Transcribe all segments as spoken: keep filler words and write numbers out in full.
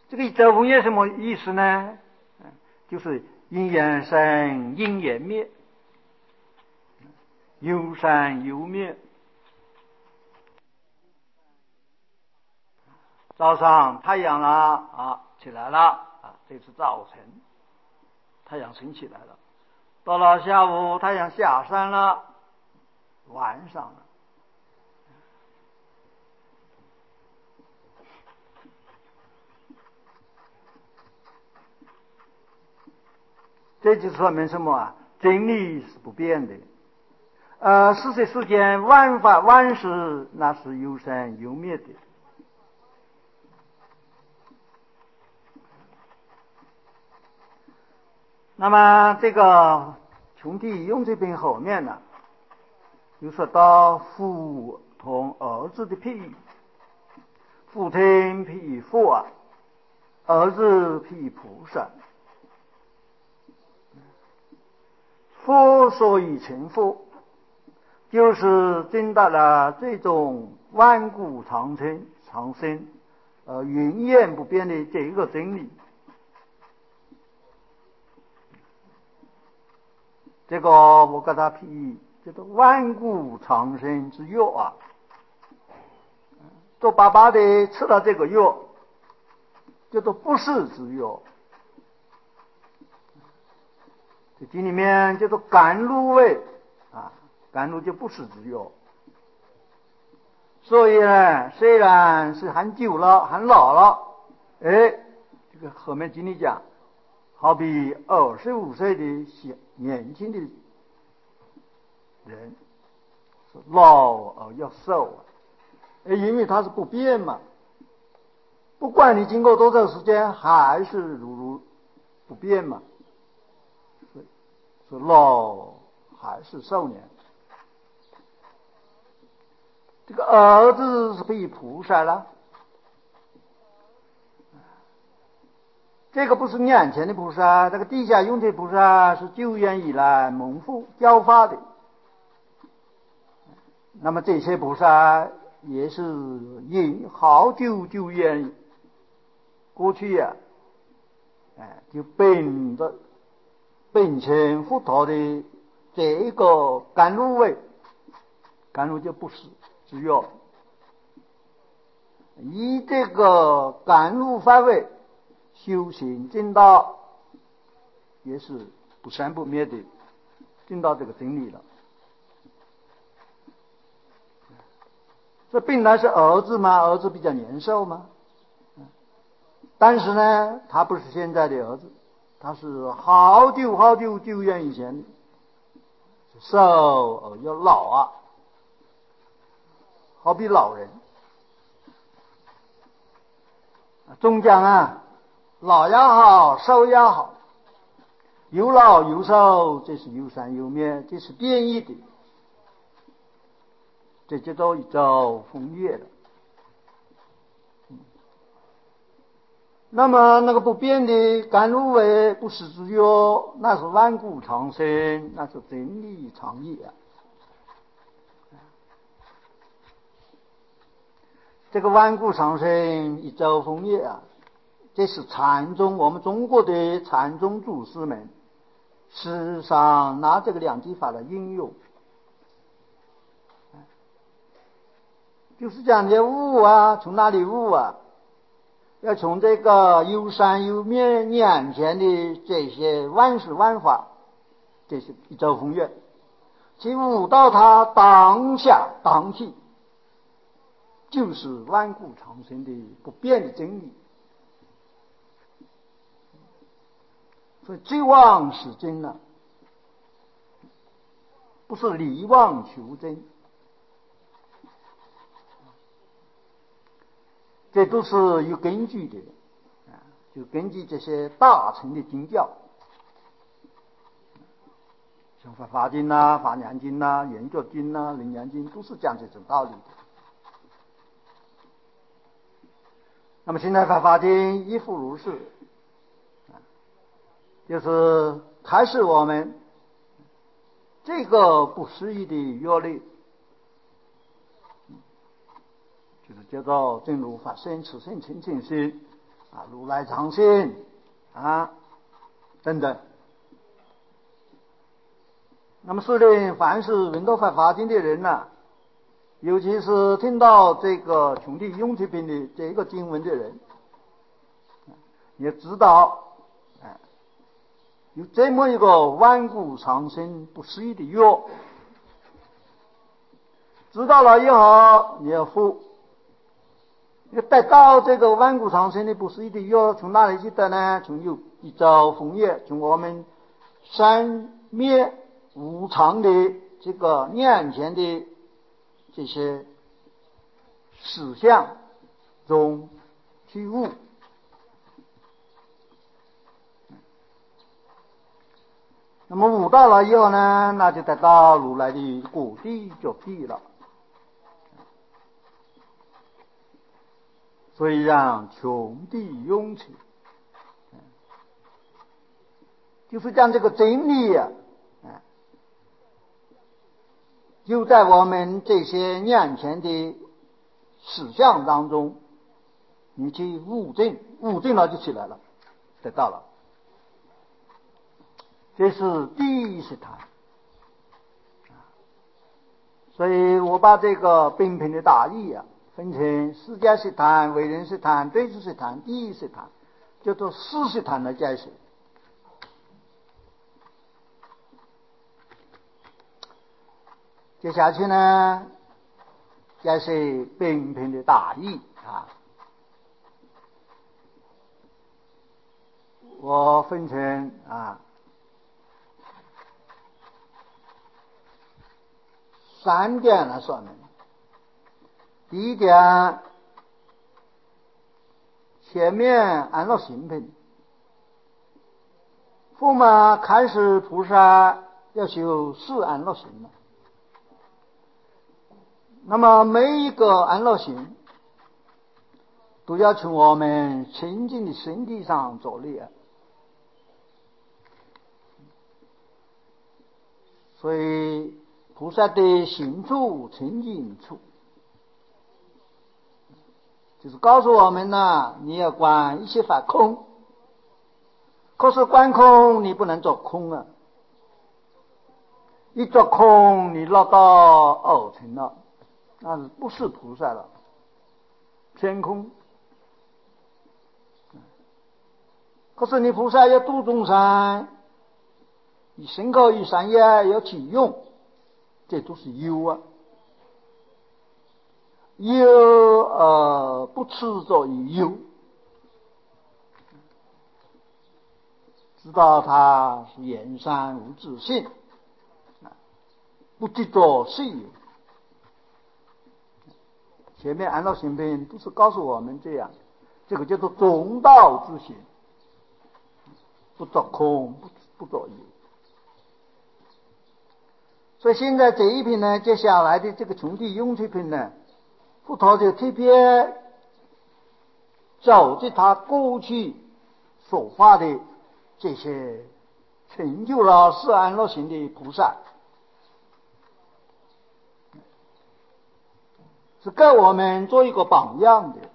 这个一周风月什么意思呢？就是因缘生，因缘灭，有生有灭。早上太阳了啊，起来了啊，这是早晨，太阳升起来了。到了下午，太阳下山了，晚上了。这就说明什么啊？真理是不变的。呃，世界世间万法万事，那是有生有灭的。那么这个穷弟用这边后面呢，就说到父同儿子的譬喻，父亲譬喻佛啊，儿子譬喻菩萨。佛所以成佛，就是证到了这种万古长存长生呃永远不变的这一个真理。这个我给他譬喻叫做万古长生之药啊，做爸爸的吃了这个药叫做不世之药。这经里面叫做甘露味啊，甘露就不世之药。所以呢，虽然是很久了很老了，哎，这个后面经里讲好比二十五岁的小年轻的人，是老而要瘦啊，因为它是不变嘛，不管你经过多少时间，还是如如不变嘛，所以是老还是少年。这个儿子是被菩萨了，这个不是眼前的菩萨，这个地下用的菩萨是久远以来蒙父教化的。那么这些菩萨也是因好久久远过去呀、啊，哎，就本着本前佛陀的这个甘露味，甘露就不是之药，以这个甘露范围修行证道，也是不生不灭的，证到这个真理了。这本来是儿子嘛，儿子比较年寿嘛，但是呢，他不是现在的儿子，他是好久好久久远以前的，瘦而又老啊，好比老人。中讲啊，老也好，瘦也好，有老有瘦，这是有生有灭，这是变异的，这叫做一朝风月了。那么那个不变的甘露味不世之药，那是万古长生，那是真理长业啊。这个万古长生一朝风月啊，这是禅宗，我们中国的禅宗祖师们时常拿这个两句法来应用，就是讲这悟啊，从哪里悟啊？要从这个有生有灭眼前的这些万事万法，这是一朝风月，去悟到它当下当体，就是万古长生的不变的真理。所以追妄是真了，不是离妄求真，这都是有根据的，就根据这些大乘的经教，像法华经呐、华严经呐、圆觉经呐、楞严经，都是讲这种道理的。那么现在法华经亦复如是，就是开始我们这个不思议的约律，就是叫做正如法身、此身、清净心啊，如来藏心啊等等。那么是的，凡是闻到法华经的人呐、啊，尤其是听到这个穷地雍气品的这个经文的人，也知道，哎，有这么一个万古长生不思议的药，知道了以后你要服。你得到这个万古长生的不思议的药，从哪里去得呢？从有一朝红叶，从我们三灭无常的这个眼前的这些实相中去悟。那么悟到了以后呢，那就得到如来的果地觉地了。所以让穷地雍气，就是将这个真理啊，就在我们这些眼前的实相当中，你去悟证，悟证了就起来了，得到了。这是第一识坛。所以我把这个宾品的大意啊，分成释迦识坛、为人识坛、对治识坛、第一识坛，叫做四识坛来解释。接下去呢，解释宾品的大意啊。我分成啊三点来说明。第一点，前面安乐行品，佛嘛开始菩萨要修四安乐行了。那么每一个安乐行都要从我们清净的身体上着力啊。所以菩萨的行处清净处，就是告诉我们呢，你要观一切法空。可是观空你不能做空啊，一做空你落到二层了，那是不是菩萨了？偏空。可是你菩萨要度众生，以身口意三业要起用，这都是有啊。有呃不执着于有，知道它是言善无自性，不执着是有。前面安乐行品都是告诉我们这样，这个叫做中道之行，不作空，不不作有。所以现在这一品呢，接下来的这个穷地雍气品呢，佛陀就特别走着他过去所发的这些成就了四安乐行的菩萨，是给我们做一个榜样的。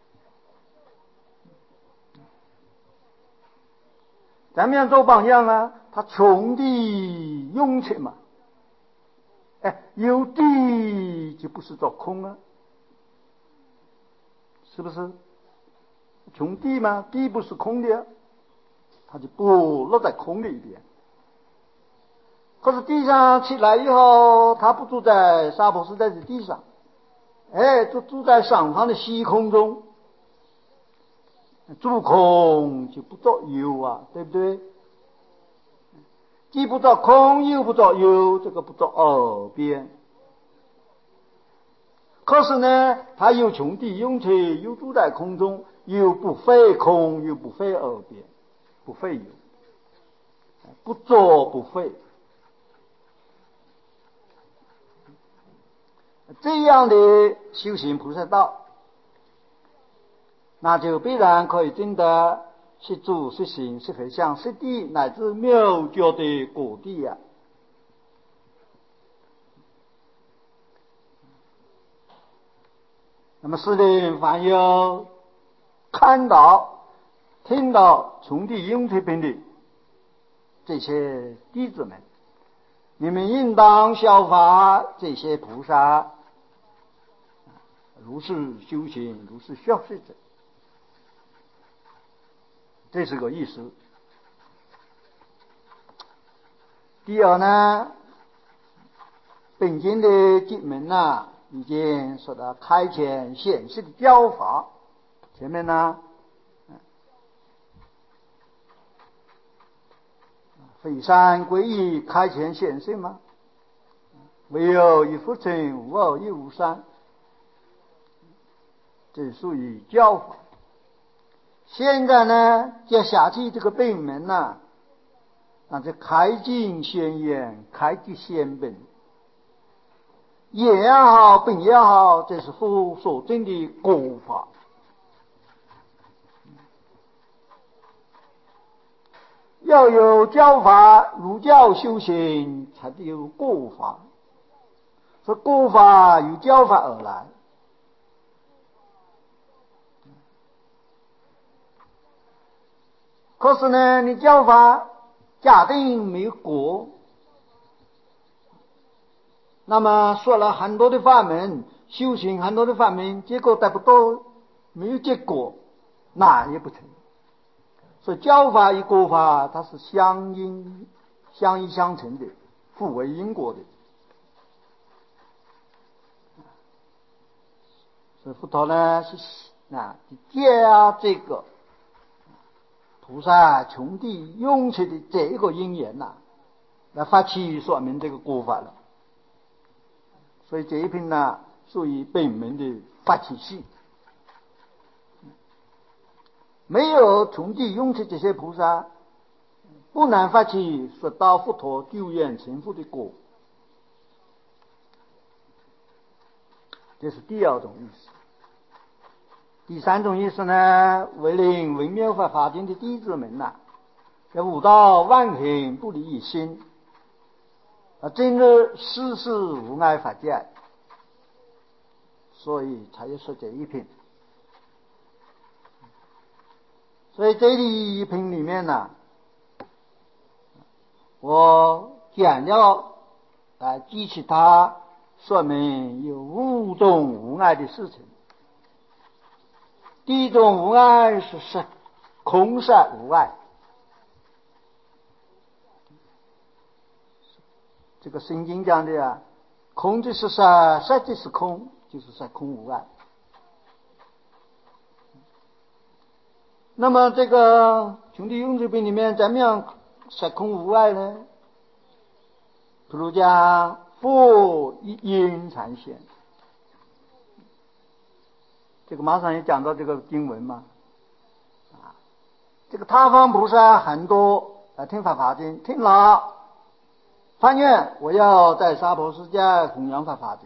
怎么样做榜样呢？他穷地雍气嘛，哎，有地就不是做空啊，是不是？穷地嘛，地不是空的啊，它就不落在空里边。可是地上起来以后，它不住在娑婆世界的地上，哎，就住在上方的虚空中。住空就不作有啊，对不对？既不作空，又不作有，这个不作二边。可是呢，它又穷地雍气，又住在空中，又不非空，又不非二边，不非有，不作不废。这样的修行菩萨道，那就必然可以证得是住是行是回向是地乃至妙觉的果地啊。那么世人凡有看到听到从地涌出边的这些弟子们，你们应当效法这些菩萨，如是修行，如是学习者。这是个意思。第二呢，本经的经文呢，已经说到开显显示的教法。前面呢，非三归一，开显显示吗？唯有一复成，无二亦无三，这属于教法。现在呢，接下去这个本门呢，那就开经显言，开经显本。言也好，本也好，这是佛所证的果法。要有教法，儒教修行，才得有果法。说果法由教法而来。可是呢，你教法假定没有果，那么说了很多的法门，修行很多的法门，结果得不到，没有结果，那也不成。所以教法与果法它是相因相依相成的，互为因果的。所以佛陀呢是啊借啊这个菩萨从地涌出的这一个因缘呐、啊，来发起说明这个果法了。所以这一篇呢属于本门的发起系。没有从地涌出这些菩萨，不难发起说到佛陀救援成佛的果。这是第二种意思。第三种意思呢，为令文妙法华经的弟子们呐、啊，要悟道万行不离一心，啊，真日世事无碍法界，所以才有说这一篇。所以这里一篇里面呢、啊，我讲了来记起它，说明有五种无碍的事情。第一种无碍是实空实无碍，这个圣经讲的啊，空即是实，实即是空，就是实空无碍。那么这个穷地涌出品里面怎么样实空无碍呢？譬如讲佛一因常现，这个马上也讲到这个经文嘛。啊，这个他方菩萨很多来听法华经，听了发愿我要在娑婆世界弘扬法华经。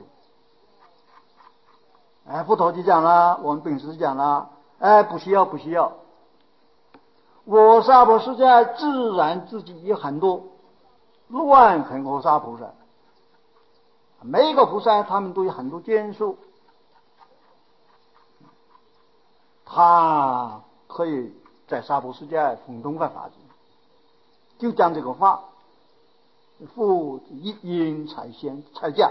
哎，佛陀就讲了，我们本师讲了，哎，不需要不需要，我娑婆世界自然自己有很多乱恒河沙菩萨，每一个菩萨他们都有很多建树，他可以在娑婆世界弘通法华经，就讲这个话，复一因才现才讲。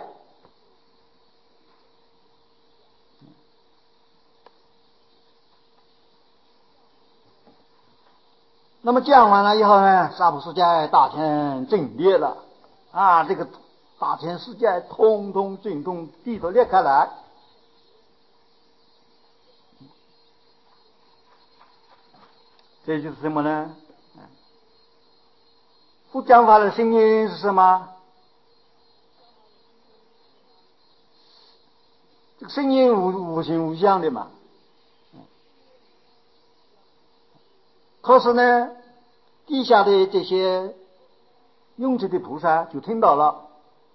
那么讲完了以后呢，娑婆世界大天震裂了啊！这个大千世界通通震动，地都裂开来。这就是什么呢？不讲法的声音是什么？这个声音无无形无相的嘛。可是呢，地下的这些涌出的菩萨就听到了，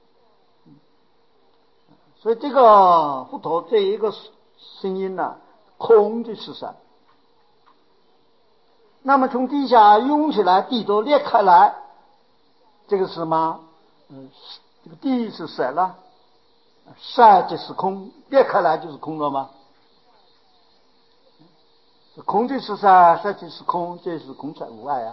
所以这个佛陀这一个声音呢、啊，空即是实。那么从地下涌起来，地都裂开来，这个是什么？嗯，这个地是实了，实即是空，裂开来就是空了吗？ 空即是色，色即是空，这是空才无碍啊。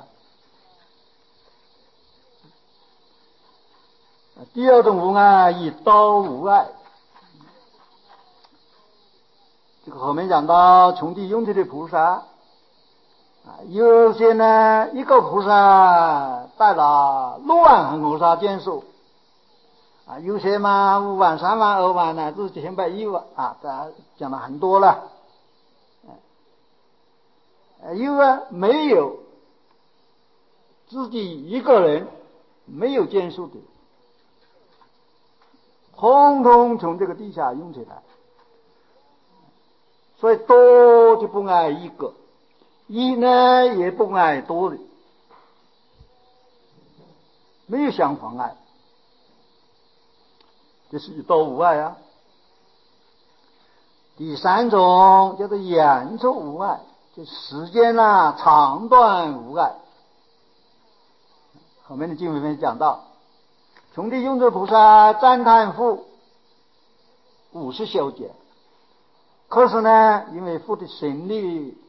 第二种无碍，以道无碍。这个后面讲到穷地用地的菩萨啊，有些呢一个菩萨带了六万恒河沙见数啊，有些嘛五万、三万、二万乃至千百亿万啊，大家讲的很多了。有啊没有自己一个人没有见数的，通通从这个地下用起来。所以多就不爱一个，一呢也不爱多的，没有相妨碍，这是一道无碍啊。第三种叫做延寿无碍，就时间啊长短无碍。后面的经文里面讲到，穷地用智菩萨赞叹父五十小节，可是呢，因为父的神力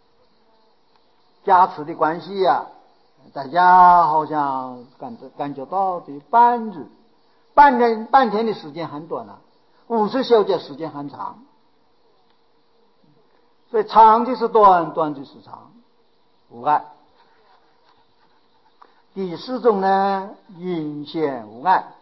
加持的关系呀、啊，大家好像感觉感觉到的半日、半天、半天的时间很短了、啊，五十小节时间很长，所以长就是短，短就是长，无碍。第四种呢，隐显无碍。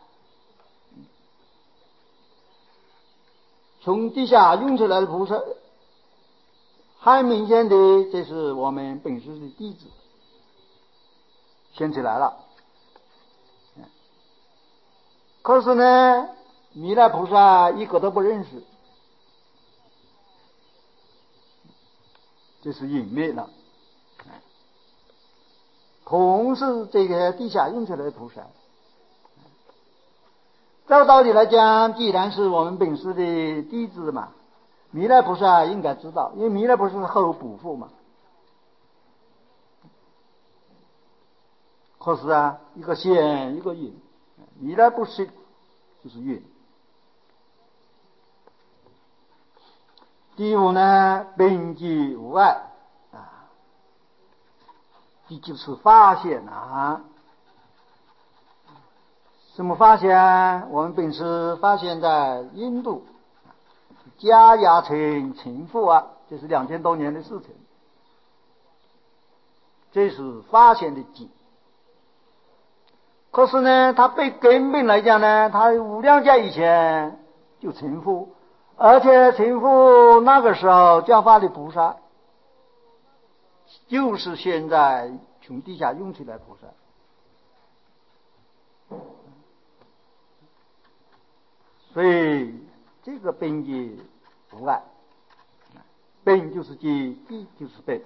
从地下用出来的菩萨，很明显的，这是我们本师的弟子显起来了。可是呢，弥勒菩萨一个都不认识，这是隐灭了。同是这个地下用出来的菩萨，照道理来讲，既然是我们本师的弟子嘛，弥勒菩萨应该知道，因为弥勒菩萨是后补父嘛。可是啊，一个显一个隐，弥勒不是就是隐。第五呢，本寂无碍啊，这就是发现啊。什么发现？我们本师发现在印度迦叶城情妇啊，这是两千多年的事情，这是发现的寂。可是呢，他被根本来讲呢，他无量劫以前就成佛，而且成佛那个时候教法的菩萨，就是现在从地下用起来菩萨。所以这个本寂无碍，本就是寂，寂就是本。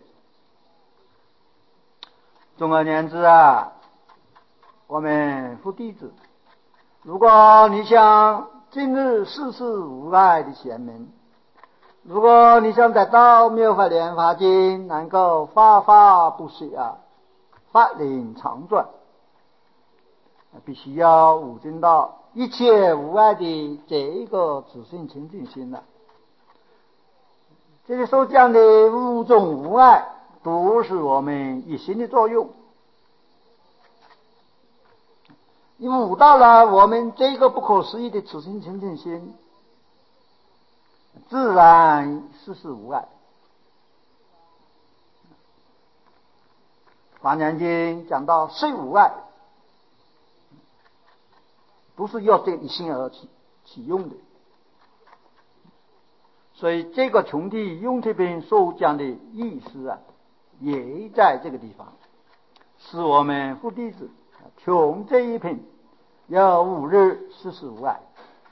总而言之啊，我们佛弟子，如果你想今日世事无碍的显明，如果你想得到妙法莲华经能够发发不息啊，法轮常转，必须要悟证到一切无碍的这一个自性清净心了。这里所讲的五种无碍，都是我们一心的作用。你悟到了我们这个不可思议的自性清净心，自然世事无碍。华严经讲到虽无碍，不是要对一心而起起用的。所以这个穷地用这边所讲的意思啊，也在这个地方，是我们佛弟子穷这一品要五日世事无碍。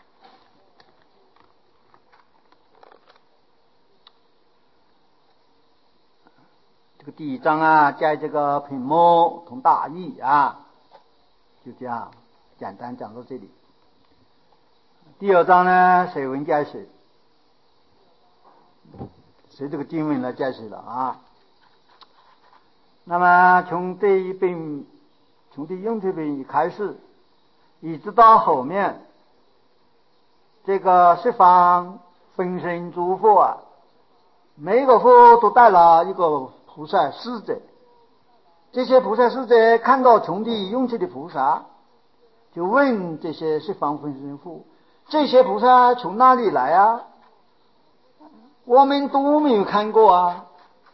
这个第一章啊，在这个品目同大义啊，就这样简单讲到这里。第二章呢，水文解释，随这个经文来解释了啊。那么从这一本，从这用这本一开始，一直到后面，这个十方分身诸佛啊， 每个佛都带了一个菩萨使者，这些菩萨使者看到穷地勇气的菩萨，就问这些十方分身佛，这些菩萨从哪里来啊？我们都没有看过啊。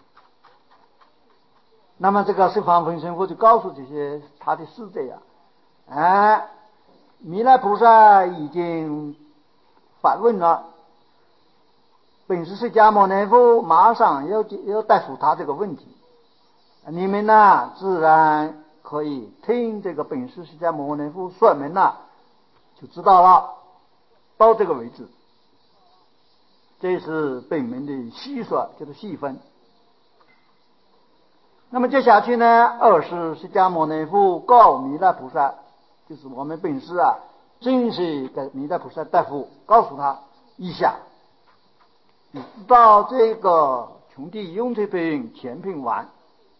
那么这个十方分身佛就告诉这些他的使者呀，哎，弥勒菩萨已经反问了，本师释迦牟尼佛马上要要答复他这个问题，你们呢自然可以听这个本师释迦牟尼佛说明了，就知道了。到这个为止，这是本门的细说，就是细分。那么接下去呢，二是释迦牟尼佛告弥勒菩萨，就是我们本师啊，正式给弥勒菩萨答复，告诉他一下，你知道这个穷地用这品前品完，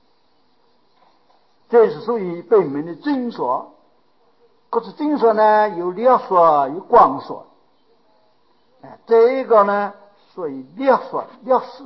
这是属于本门的正说。可是正说呢，有略说，有广说。哎，这个呢，属于略说略释。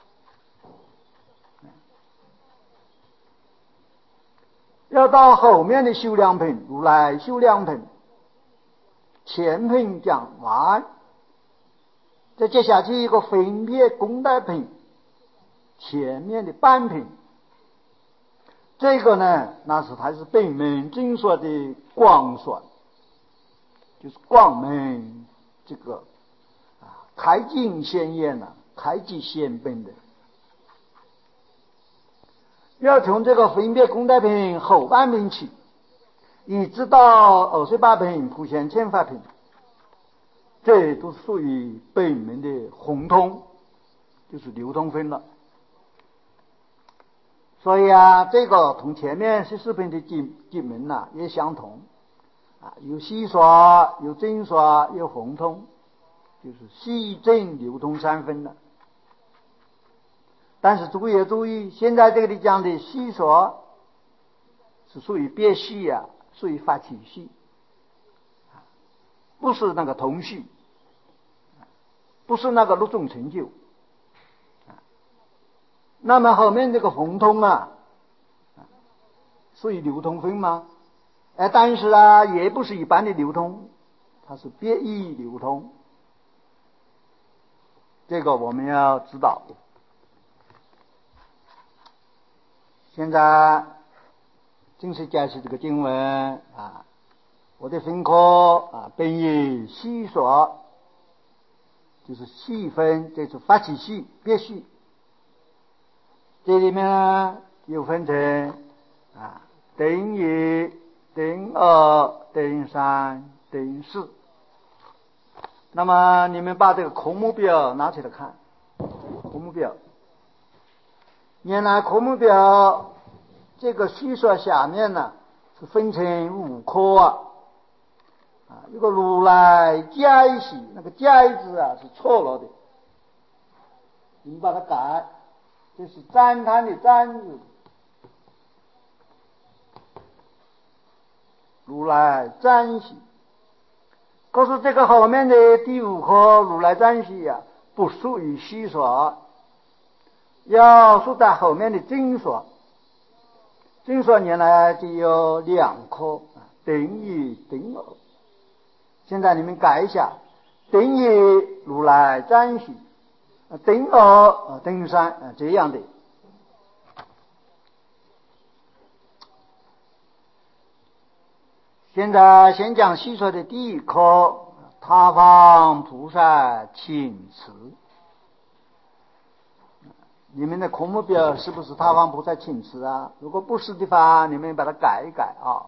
要到后面的修量品，如来修量品，前品讲完，再接下去一个分别功德品，前面的半品，这个呢，那是才是本门正说的广说，就是广门这个啊开经显验呐，开机显本的。要从这个分别功德品后半品起，一直到二十八品普贤千法品，这都属于本门的宏通，就是流通分了。所以啊，这个同前面十四品的经经门呐、啊、也相同啊，有细说，有正说，有宏通，就是细正流通三分了。但是注意注意，现在这个里讲的细说是属于别系啊，属于发起系，不是那个同系，不是那个六种成就。那么后面这个宏通啊，属于流通分吗？哎，但是啊，也不是一般的流通，它是别义流通，这个我们要知道。现在正式解释这个经文啊，我的分科啊，本以细说，就是细分，这是发起系、别系。这里面呢又分成啊等一、等二、等三、等四。那么你们把这个科目表拿起来看，科目表。原来科目表这个细说下面呢是分成五科啊，啊，一个如来解系，那个解字啊是错了的，你们把它改，这是赞叹的赞字，如来赞系。可是这个后面的第五科如来赞系啊，不属于细说，要属在后面的正说。正说原来就有两科，等一、等二。现在你们改一下，等一如来赞系，等二、等三，这样的。现在先讲细说的第一科，他方菩萨请辞。你们的科目表是不是他方菩萨请辞啊？如果不是的话，你们把它改一改啊。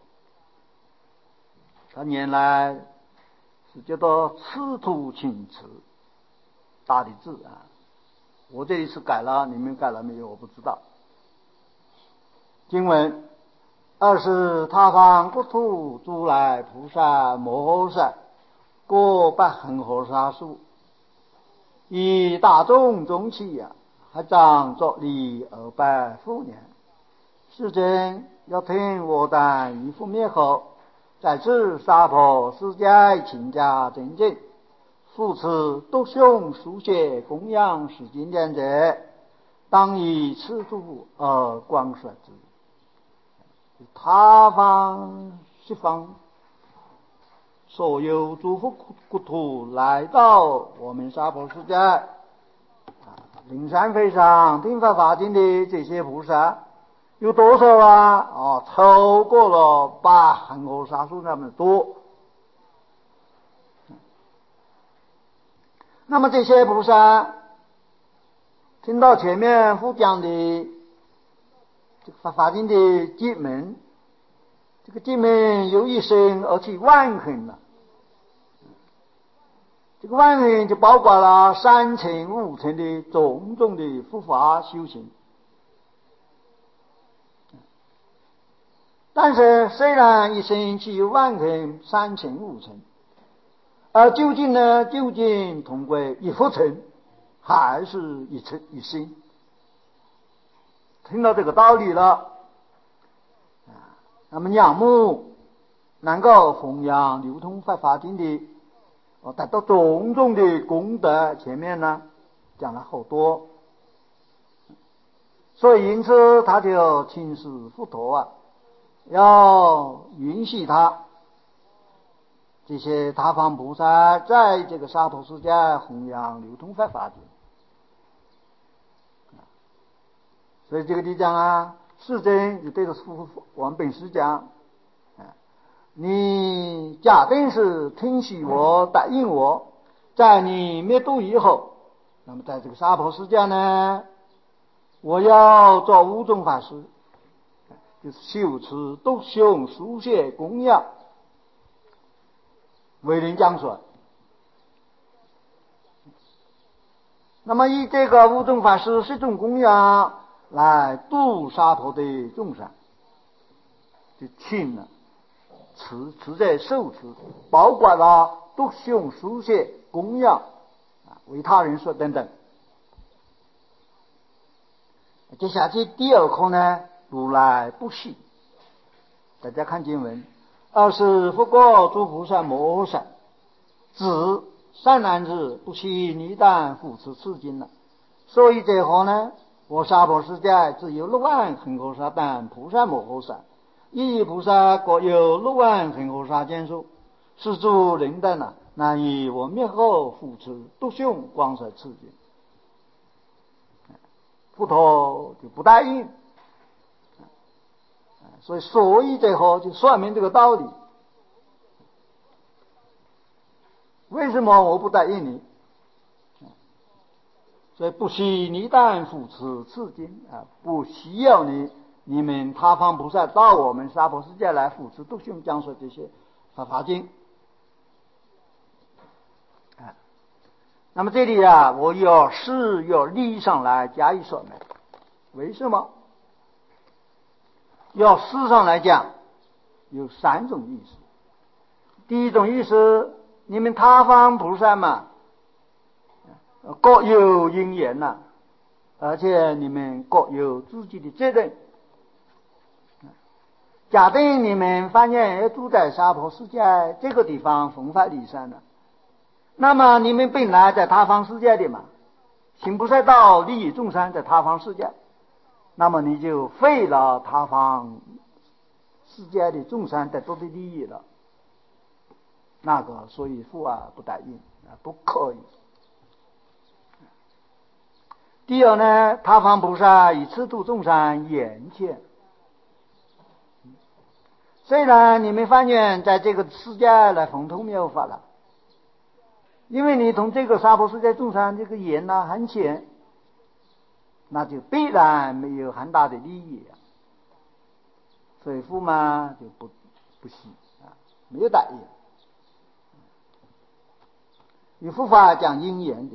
他原来是叫做赤土请辞，大的字啊。我这里是改了，你们改了没有？我不知道。经文。二是他方国土如来菩萨摩诃萨各百恒河沙数，以大众中期呀，还长作礼二百复年。世尊要听我等一复灭后，在此娑婆世界勤加精进， 复此独雄书写供养是经典者，当以此度而广说之。他方十方所有诸佛国土来到我们娑婆世界，灵山非常听法华经的这些菩萨有多少啊？哦，超过了八恒河沙数那么多。那么这些菩萨听到前面佛讲的这个法华经的经文，这个经文有一生而且万恒了。这个万恒就包括了三层五层的种种的佛法修行。但是虽然一生只有万恒三层五层，而究竟呢，究竟同归一佛乘，还是一层一心？听到这个道理了，那么仰慕能够弘扬流通法华经的，哦，达到种种的功德，前面呢讲了好多，所以因此他就请示佛陀啊，要允许他这些他方菩萨在这个娑婆世界弘扬流通法华经。所以这个地方啊，世尊就对着王本师讲，你假定是听许我答应我，在你灭度以后，那么在这个娑婆世界呢，我要做五种法师，就是修持独雄书写供养为人讲说。那么以这个五种法师十种供养来度娑婆的众生，就请了持持在受持，包括了独雄书写供养啊，为他人说等等。接下去第二课呢，如来不喜。大家看经文，二是佛国诸菩萨摩诃萨子善男子不惜泥旦扶持此经了。所以这后呢，我娑婆世界只有六万恒河沙等菩萨摩诃萨，一菩萨各有六万恒河沙见数，是诸人等啊，难以我灭后扶持独雄广说此经。佛陀就不答应，所以所以这后就说明这个道理。为什么我不答应你？所以不惜泥旦扶持此经啊，不需要你你们他方菩萨到我们娑婆世界来扶持独雄讲说这些法华经啊。那么这里啊，我要事要理上来加以说明。为什么？要事上来讲，有三种意思。第一种意思，你们他方菩萨嘛，各有因缘呐、啊，而且你们各有自己的责任。假定你们发现要住在娑婆世界这个地方弘法利生了，那么你们本来在他方世界的嘛，请菩萨道利益众生在他方世界，那么你就废了他方世界的众生得到的利益了。那个所以父啊不答应啊，不可以。第二呢，他方菩萨以此度众生眼前。虽然你们发愿在这个世界来弘通妙法了，因为你同这个娑婆世界众生这个缘呢很浅，那就必然没有很大的利益啊。所以父嘛就不不喜啊，没有答应。与佛法讲因缘的，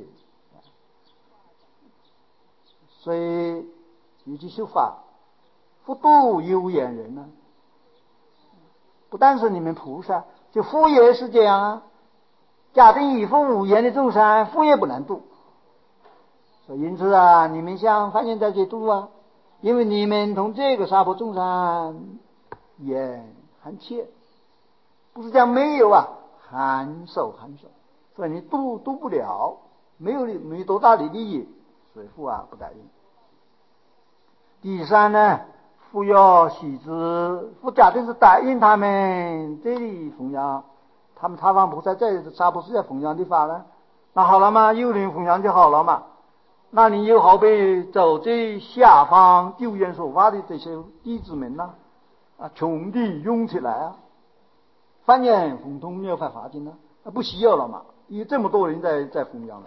所以尤其修法，佛度有缘人呢、啊。不但是你们菩萨，就佛也是这样啊。假定以佛无缘的众生，佛也不能度。所以因此啊，你们想发现在这度啊，因为你们同这个娑婆众生也很切，不是讲没有啊，很少很少。 所以你渡渡不了，没有没有多大的利益，所以父啊不答应。第三呢，父要喜之，父假定是答应他们这里弘扬，他们他方菩萨在啥不是在弘扬的法呢？那好了嘛，有人弘扬就好了嘛。那你又好比走在下方救援所发的这些弟子们呢、啊，啊，穷地涌起来啊，翻眼红通妙法华经呢，那不需要了嘛，因为这么多人在在弘扬了，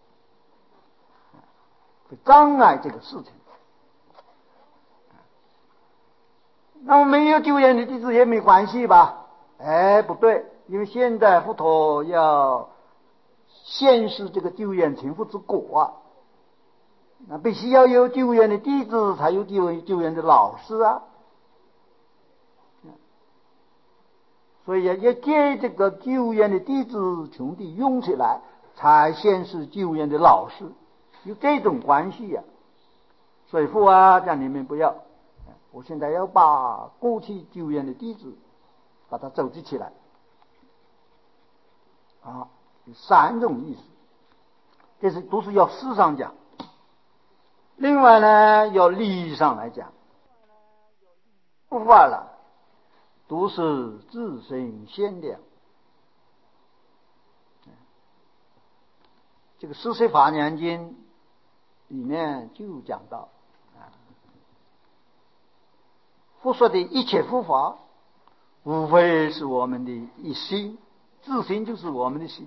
会障碍这个事情。那么没有救援的弟子也没关系吧？哎，不对，因为现在佛陀要显示这个救援成佛之果啊。那必须要有救援的弟子，才有救救援的老师啊。所以要要借这个救援的弟子穷地涌起来，才显示救援的老师，有这种关系呀、啊。所以父啊，叫你们不要，我现在要把过去救援的弟子把它组织起来啊，有三种意思，这是都是要事上讲。另外呢，要利益上来讲，不法了，都是自身限量。这个《四摄法年经》里面就讲到，啊，佛说的一切佛法，无非是我们的一心，自心就是我们的心。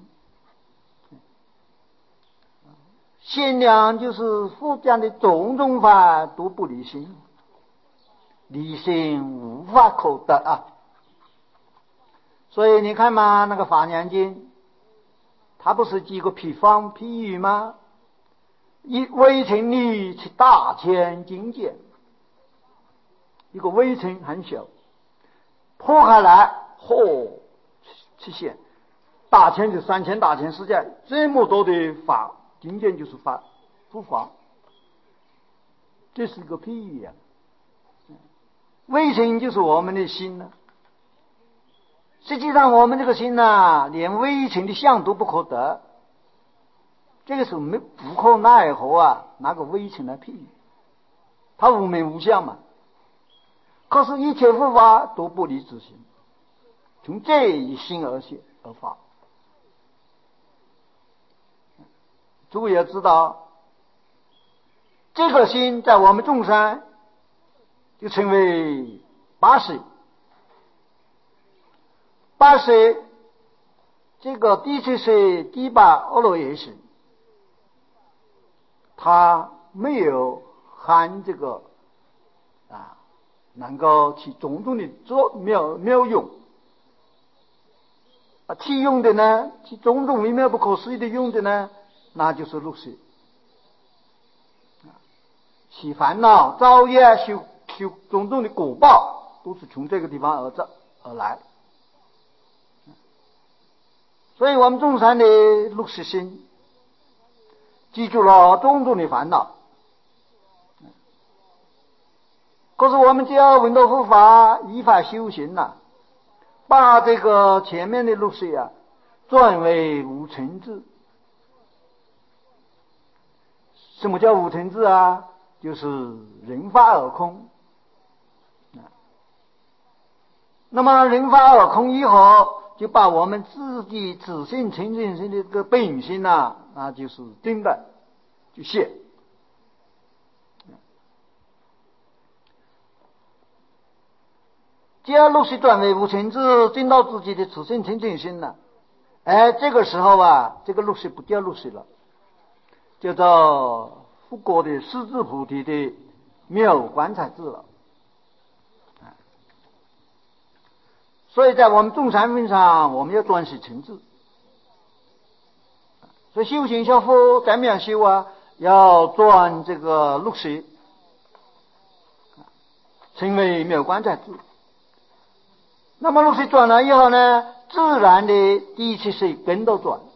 限量就是佛讲的种种法都不离心，离心无法可得啊。所以你看嘛，那个《法华经》，它不是几个比方譬喻吗？一微尘里去大千境界，一个微尘很小，破开来，嚯，出现大千就三千大千世界，这么多的法。境界就是法不法，这是一个譬喻啊。微尘就是我们的心呢、啊，实际上我们这个心呢、啊，连微尘的相都不可得，这个时候没无可奈何啊，拿个微尘来譬喻，它无名无相嘛。可是，一切佛法都不离自心，从这一心而现而发。诸位要知道，这个心在我们众生就称为八识。八识这个第七识第八阿罗耶识，它没有含这个啊，能够起种种的作妙妙用啊，起用的呢，起种种微妙不可思议的用的呢。那就是六识，起烦恼、造业、修修种种的果报，都是从这个地方而这而来。所以我们众生的六识心，记住了种种的烦恼。可是我们只要闻到佛法，依法修行了、啊，把这个前面的六识啊，转为无尘智。什么叫无尘智啊？就是人法而空。那么人法而空以后，就把我们自己自性清净心的这个本性呐、啊，那就是真的就现。只要六识转为无尘智，见到自己的自性清净心了，哎，这个时候啊，这个六识不叫六识了。叫做佛国的狮子菩提的妙观察智了，所以在我们众生分上，我们要专视成智。所以修行修佛怎么样修啊？要转这个六识，成为妙观察智。那么六识转了以后呢，自然的第七识跟着转。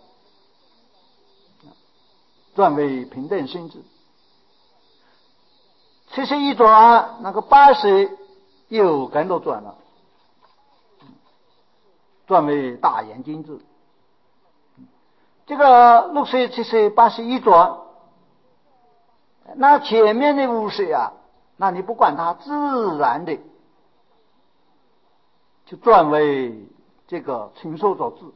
转为平等心智，七识一转，那个八识又跟着转了，转为大圆镜智。 这个六岁、七岁、八岁一转，那前面的五岁啊，那你不管它，自然的就转为这个禽兽所致，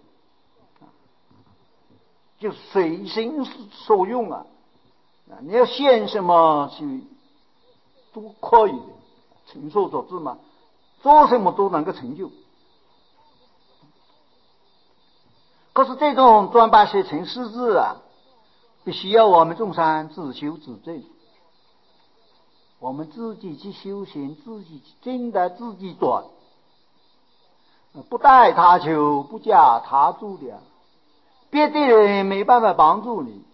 就随心所用啊。你要献什么去都可以的，禽兽所致嘛，做什么都能够成就。可是这种转八学成师智啊，必须要我们众生自修自证，我们自己去修行，自己真的自己转，不带他求，不假他助的，别的人没办法帮助你。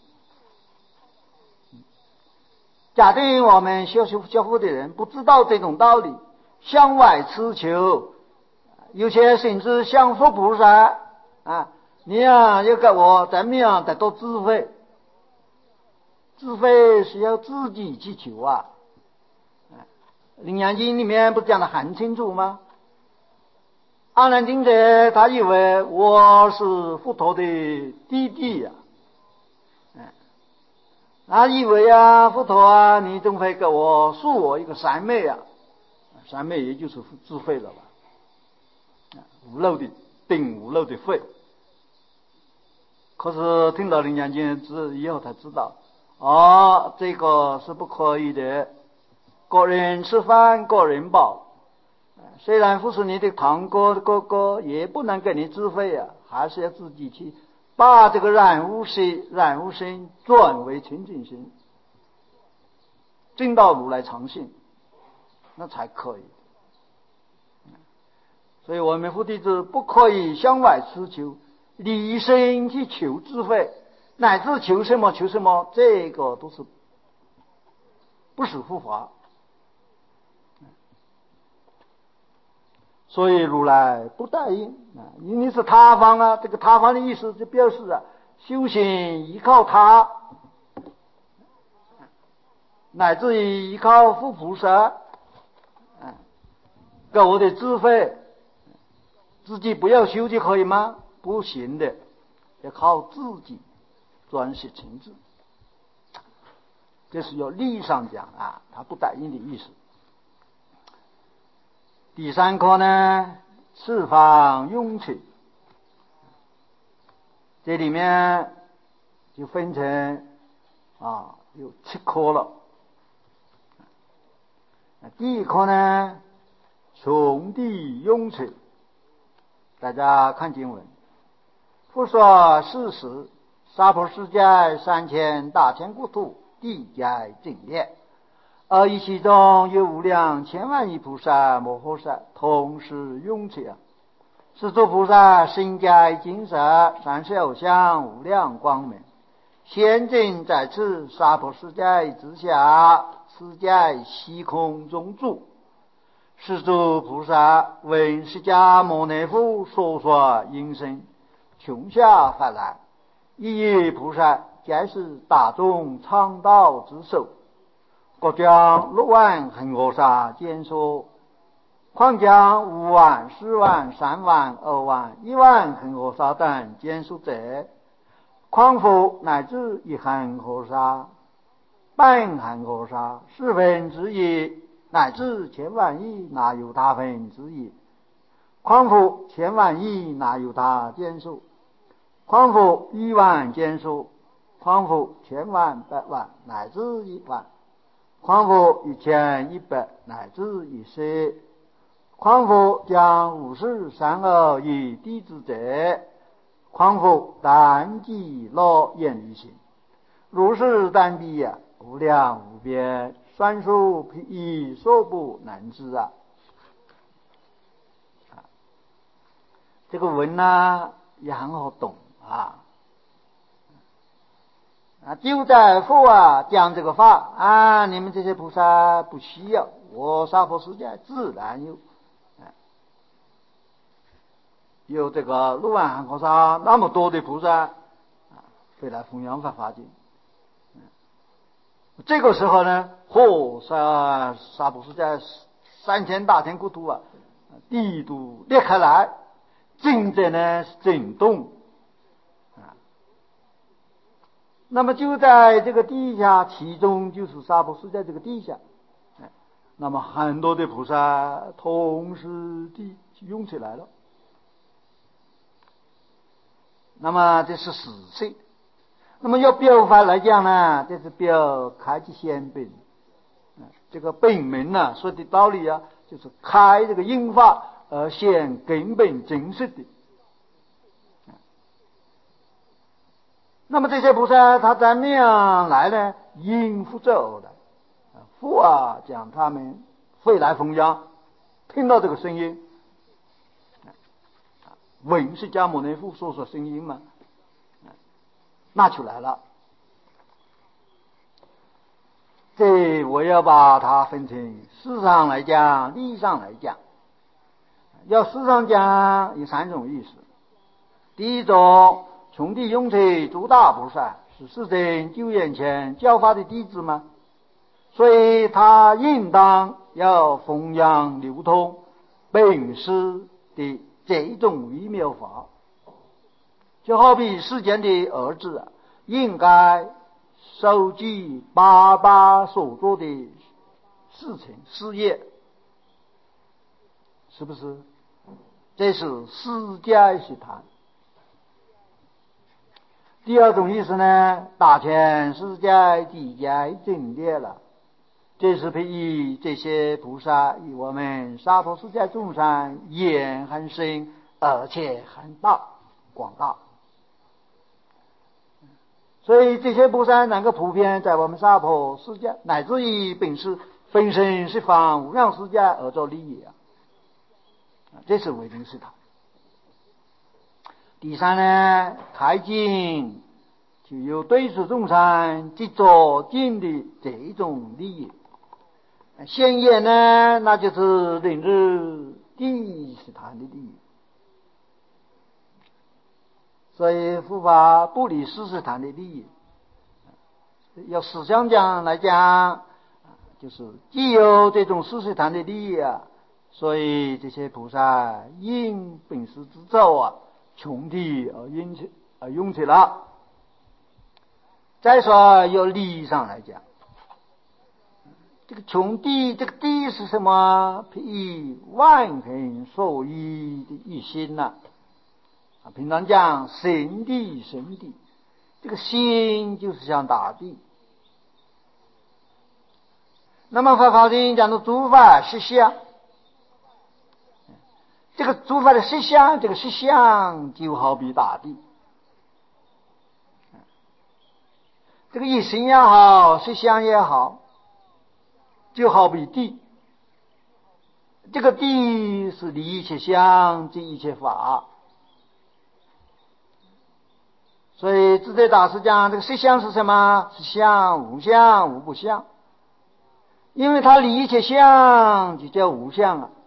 假定我们修修教佛的人不知道这种道理，向外痴求，有些甚至向佛菩萨啊，你呀要给我怎么样得到智慧？智慧是要自己去求啊。《楞严经》里面不讲得很清楚吗？阿难尊者他以为我是佛陀的弟弟呀、啊，他以为啊，佛陀啊，你总会给我恕我一个三昧啊，三昧也就是智慧了吧，无漏的定，无漏的慧。可是听到《楞严经》之以后才知道，哦，这个是不可以的。个人吃饭，个人饱。虽然父是你的堂哥哥哥，也不能给你智慧啊，还是要自己去把这个染污心、染污心转为清净心，证到如来常性，那才可以。所以我们佛弟子不可以向外痴求，离身去求智慧，乃至求什么求什么，这个都是不是护法。所以如来不答应啊，因为是他方啊，这个他方的意思就表示啊，修行依靠他，乃至于依靠佛菩萨，啊，给我的智慧，自己不要修就可以吗？不行的，要靠自己专心成智。这是要理上讲啊，他不答应的意思。第三课呢，四方涌起，这里面就分成啊有七课了。第一课呢，从地涌起，大家看经文。复说事实，娑婆世界三千大千国土，地界正业。而以其中有无量千万亿菩萨摩诃萨同时涌起啊！是诸菩萨身界金色，三世偶像无量光明，现今在此娑婆世界之下，此界虚空中住。是诸菩萨闻释迦牟尼佛所说音声，穷下发来，一一菩萨皆是大众倡导之首。各将六万恒河沙见说，况将五万、四万、三万、二万、一万恒河沙等见说者，况复乃至一恒河沙、半恒河沙、四分之一，乃至千万亿，哪有他分之一？况复千万亿，哪有他见说？况复一万见说？况复千万、百万，乃至一万？况复一千一百乃至一世，况复将五十三二亿弟子者，况复单机乐眼离心，如是单臂啊，无量无边，算数譬喻，所不能知啊！这个文呢也很好懂啊。啊，就在佛啊讲这个法啊，你们这些菩萨不需要，我娑婆世界自然有，啊、有这个六万恒河沙那么多的菩萨啊，会来弘扬法华经。嗯、这个时候呢，嚯、沙娑婆世界三千大千国土啊，地都裂开来，震者呢震动。 那么就在这个地下，其中就是娑婆世界这个地下，那么很多的菩萨同时地用起来了。那么这是实性。那么要表法来讲呢，这是表开即显本。这个本门呢，说的道理啊，就是开这个因法而显根本真实的。那么这些菩萨他怎么样来呢？应付着而来，父啊将他们飞来弘扬，听到这个声音，闻释迦牟尼佛说说声音嘛，那就来了。这我要把它分成事上来讲，理上来讲。要事上讲有三种意思。第一种，穷地用财诸大菩萨是世尊就眼前教法的弟子吗？所以他应当要弘扬流通本师的这种微妙法。就好比世间的儿子啊，应该收集爸爸所做的事情事业，是不是？这是世界是谈。第二种意思呢，大千世界地界整列了，这是比喻这些菩萨与我们娑婆世界众生缘很深，而且很大广大。所以这些菩萨能够普遍在我们娑婆世界乃至于本师分身十方无量世界而做利益啊，这是唯定是他。第三呢，开经就有对此众生即作尽的这种利益。现眼呢，那就是领日第是他的利益。所以佛法不离事实谈的利益。要思想讲来讲，就是既有这种事实谈的利益啊，所以这些菩萨因本师之咒啊，穷地而用起而用起了。再说由利益上来讲，这个穷地，这个地是什么？譬如万恒所依的一心呐、啊。平常讲神地神地，这个心就是像大地。那么法华经讲的诸法实相，这个诸法的实相，这个实相就好比大地。这个一心也好，实相也好，就好比地。这个地是离一切相，即一切法。所以智者大师讲这个实相是什么？是相，无相，无不相。因为它离一切相，就叫无相啊。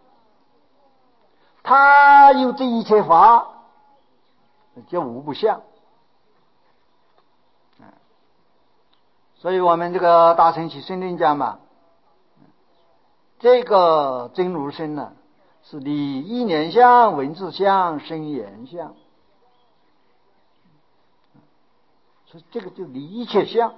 它有这一切法，叫无不相。所以我们这个大乘起圣论讲嘛，这个真如身呢，是离意念相、文字相、声言相。所以这个就离一切相。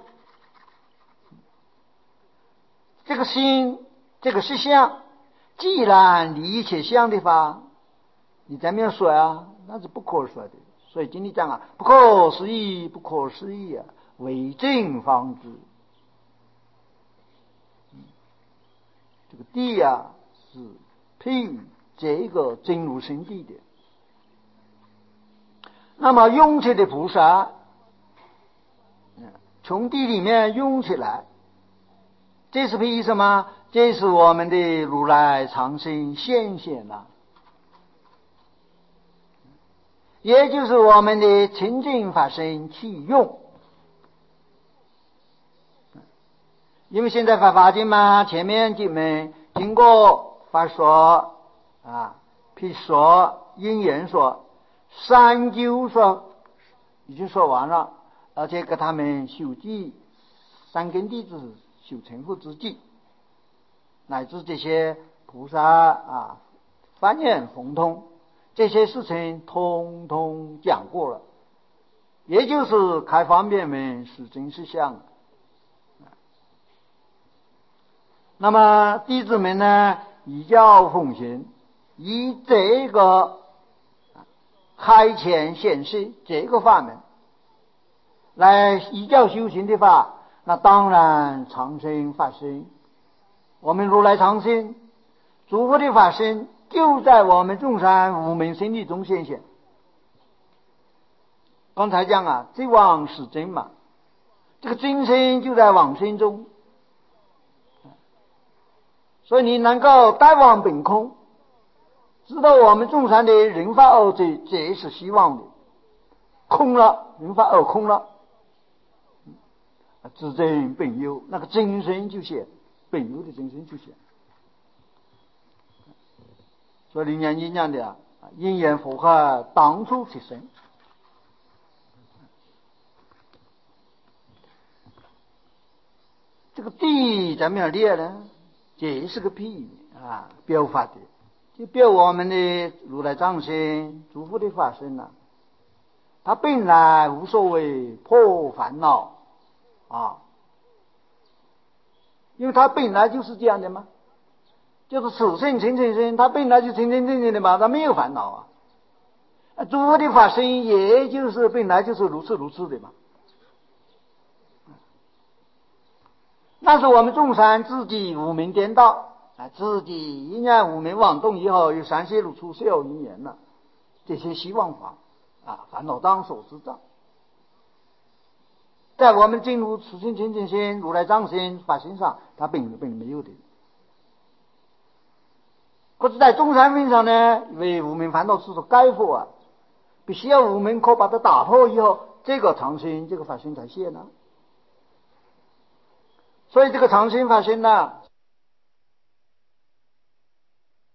这个心，这个实相，既然离一切相的话，你怎么样说啊？那是不可说的。所以今天讲啊，不可思议，不可思议啊，为正方知。这个地啊，是譬这个真如身地的。那么用起的菩萨，从地里面用起来，这是譬什么？这是我们的如来常身现显了，也就是我们的清净法身起用。因为现在法华经嘛，前面经文经过法说啊、譬说、因缘说、三究说已经说完了，而且给他们修记三根弟子修成佛之际，乃至这些菩萨啊翻眼红通，这些事情通通讲过了。 也就是开方便门是真是相。那么弟子们呢，依教奉行，以这个开前显示这个法门来依教修行的话，那当然长生法身。我们如来长生诸佛的法身就在我们众生无明心力中显现。刚才讲啊，这往是真嘛，这个真身就在往生中，所以你能够大往本空，知道我们众生的人法二罪，这是希望的。空了，人法二空了，自真本有，那个真身就显，本有的真身就显。所以灵验阴阳的啊，因缘符合当初提升。这个地怎么样列呢？这是个譬啊，表法的，就表我们的如来藏身、诸佛的法身呐、啊。他本来无所谓破烦恼啊，因为他本来就是这样的嘛，就是此生清净身，他本来就清清净净的嘛，他没有烦恼啊。诸佛的法身也就是本来就是如此如此的嘛。那是我们众生自己无明颠倒啊，自己因为无明妄动以后，有三界如出世有因缘了，这些希望法啊，烦恼当所知障。在我们进入此心清净心、如来藏身法身上，它本本没有的。可是，在众生份上呢，因为无明烦恼是所盖覆啊，必须要无明可把它打破以后，这个长身、这个法身才现呢。所以这个长身法身呢，